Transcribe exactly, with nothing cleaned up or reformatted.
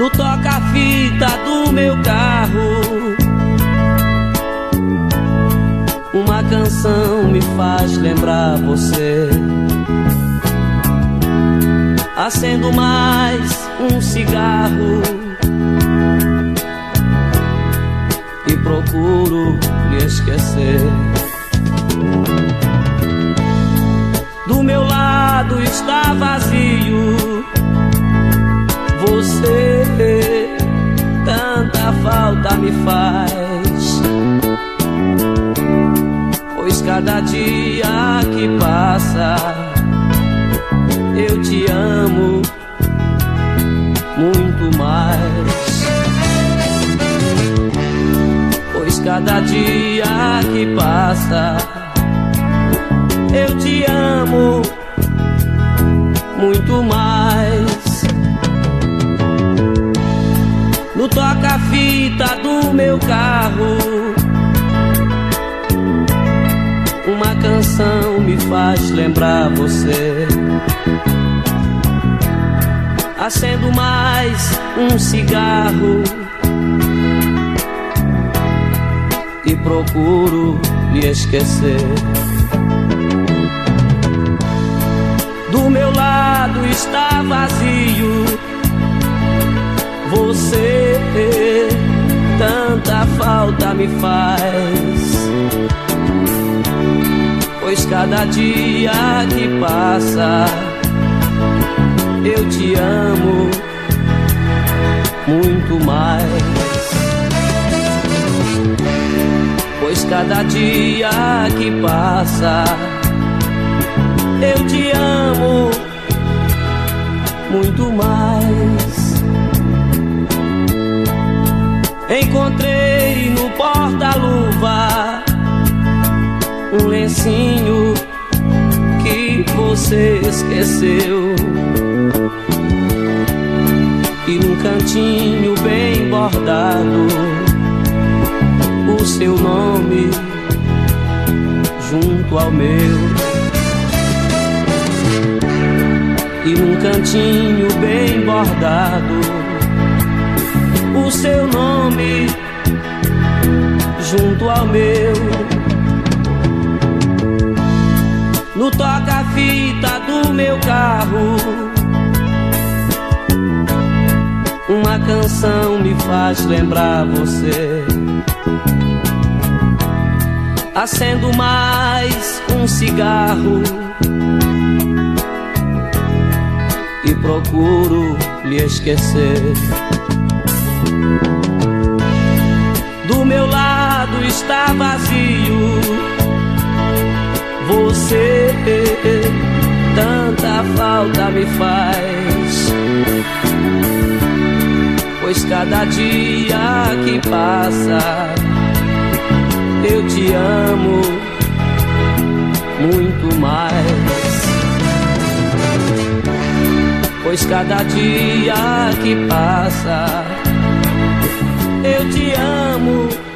no toca-fita do meu carro. Uma canção me faz lembrar você. Acendo mais um cigarro e procuro me esquecer. Do meu lado está vazio. Você tanta falta me faz, pois cada dia que passa eu te amo muito mais. Pois cada dia que passa eu te amo muito mais. No toca-fita do meu carro, uma canção me faz lembrar você. Acendo mais um cigarro e procuro me esquecer. Do meu lado está vazio. Você tanta falta me faz, pois cada dia que passa eu te amo muito mais. Pois cada dia que passa eu te amo muito mais. Encontrei no porta-luva um lencinho que você esqueceu, e num cantinho bem bordado o seu nome junto ao meu. E num cantinho bem bordado o seu nome junto ao meu. No toca-fita do meu carro, uma canção me faz lembrar você. Acendo mais um cigarro e procuro lhe esquecer. Do meu lado está vazio. Você tanta falta me faz, pois cada dia que passa eu te amo muito mais. Pois cada dia que passa eu te amo